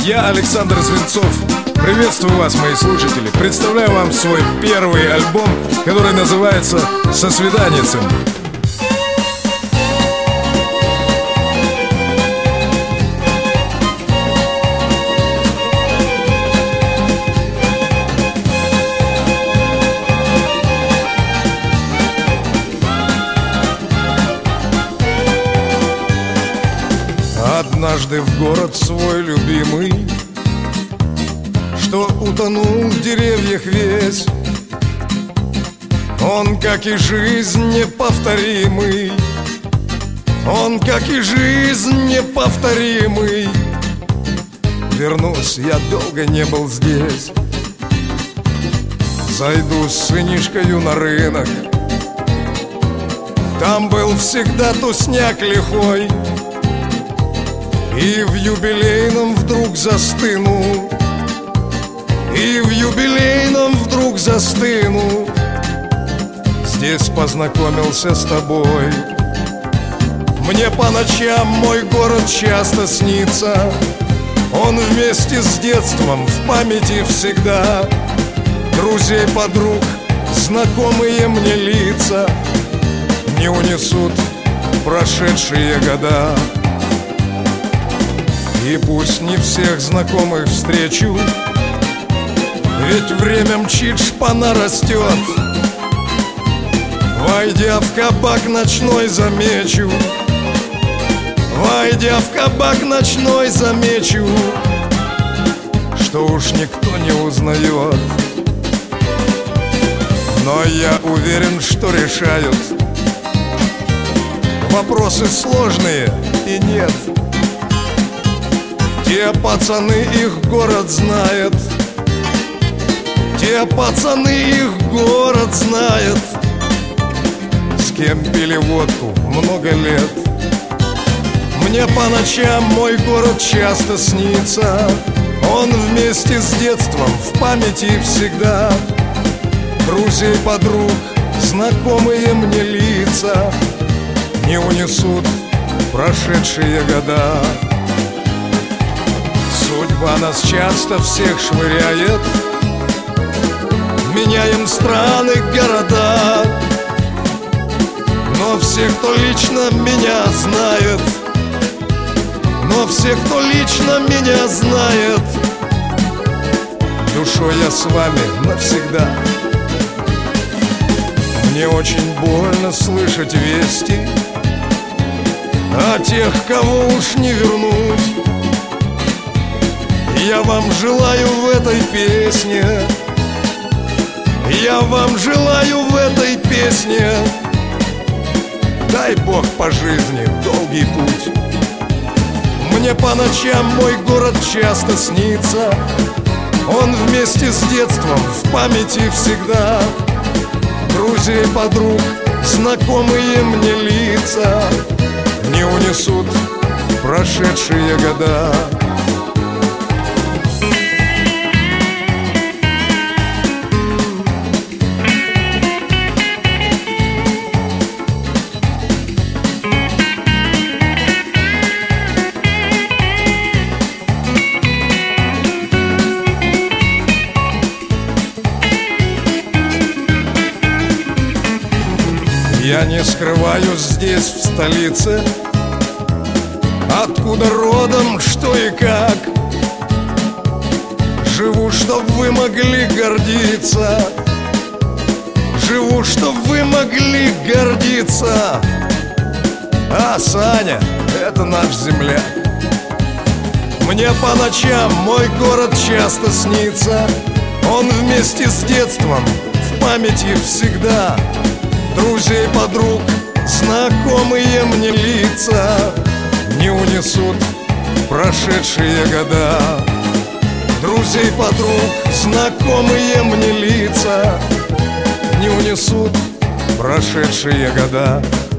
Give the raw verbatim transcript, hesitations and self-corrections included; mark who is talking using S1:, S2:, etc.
S1: Я Александр Звинцов. Приветствую вас, мои слушатели. Представляю вам свой первый альбом, который называется «Со свиданицем». Однажды в город свой любимый, что утонул в деревьях весь, он, как и жизнь, неповторимый, он, как и жизнь, неповторимый. Вернусь, я долго не был здесь, зайду с сынишкою на рынок, там был всегда тусняк лихой. И в юбилейном вдруг застыну, И в юбилейном вдруг застыну. Здесь познакомился с тобой. Мне по ночам мой город часто снится, он вместе с детством в памяти всегда. Друзей, подруг, знакомые мне лица не унесут прошедшие года. И пусть не всех знакомых встречу, ведь время мчит, шпана растет. Войдя в кабак ночной, замечу, Войдя в кабак ночной, замечу, что уж никто не узнает. Но я уверен, что решают вопросы сложные и нет. Те пацаны, их город знает, Те пацаны, их город знает, с кем пили водку много лет. Мне по ночам мой город часто снится, он вместе с детством в памяти всегда. Друзей, подруг, знакомые мне лица не унесут прошедшие года. Судьба нас часто всех швыряет, меняем страны, города, но все, кто лично меня знает, Но все, кто лично меня знает, душой я с вами навсегда. Мне очень больно слышать вести о тех, кого уж не вернуть. Я вам желаю в этой песне, Я вам желаю в этой песне, дай Бог по жизни долгий путь. Мне по ночам мой город часто снится, он вместе с детством в памяти всегда. Друзей, подруг, знакомые мне лица не унесут прошедшие года. Я не скрываюсь здесь, в столице, откуда родом, что и как. Живу, чтоб вы могли гордиться, Живу, чтоб вы могли гордиться. А Саня — это наш земляк. Мне по ночам мой город часто снится, он вместе с детством в памяти всегда. Друзей, подруг, знакомые мне лица не унесут прошедшие года. Друзей, подруг, знакомые мне лица не унесут прошедшие года.